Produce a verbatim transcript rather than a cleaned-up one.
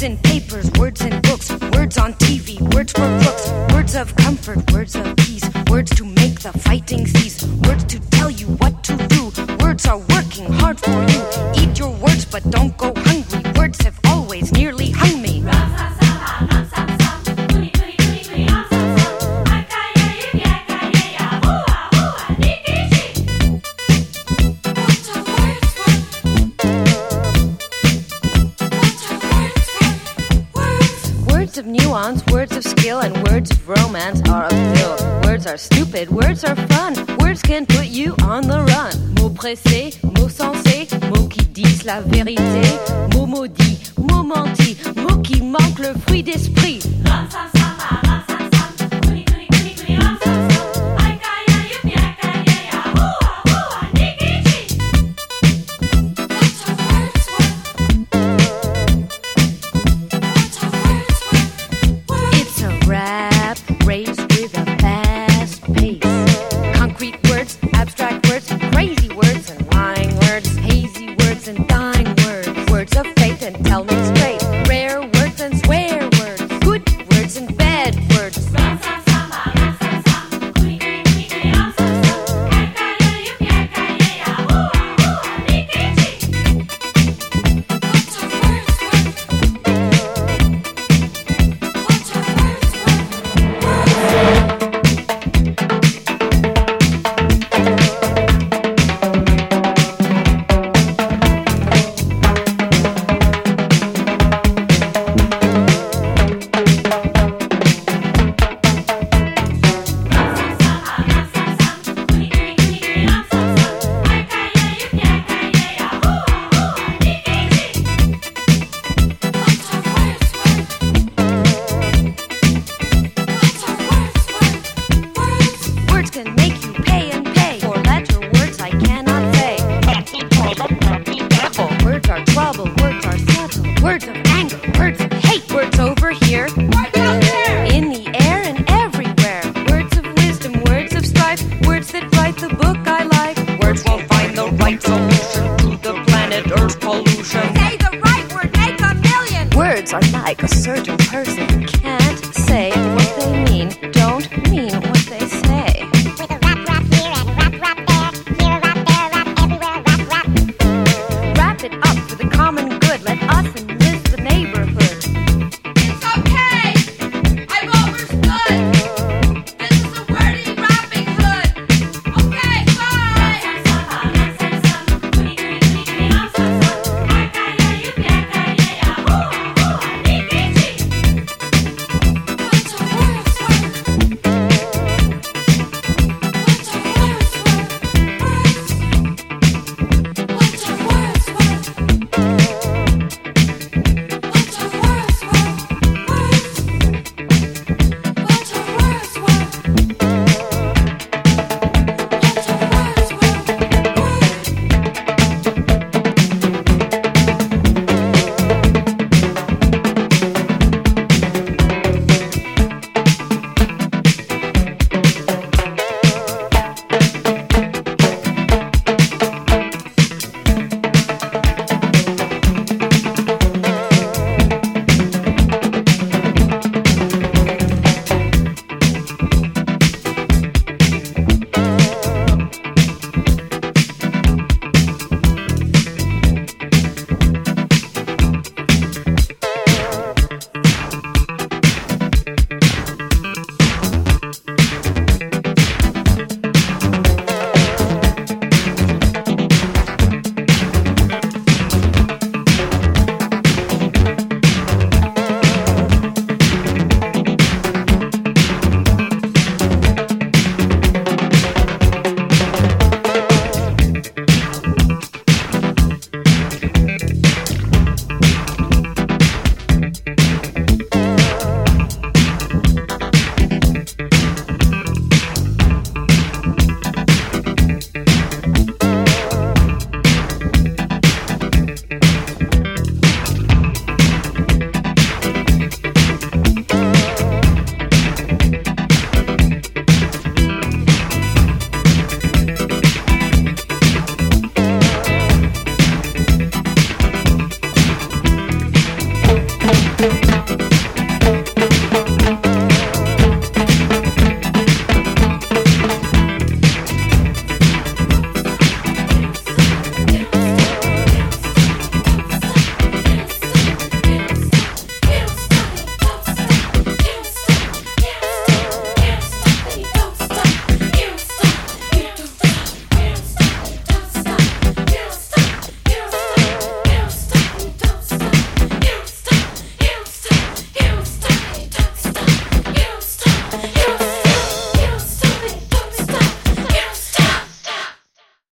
in papers, words in books, words on T V, words for crooks, words of comfort, words of peace, words to make the fighting cease, words to tell you what to do. Words are working hard for you. Eat your words, but don't go hungry. Words have always nearly hung me. Words of nuance, words of skill, and words of romance are a pill. Words are stupid, words are fun. Words can put you on the run. Mots pressés, mots sensés, mots qui disent la vérité. Mots maudits, mots mentis, mots qui manquent le fruit d'esprit. Tell me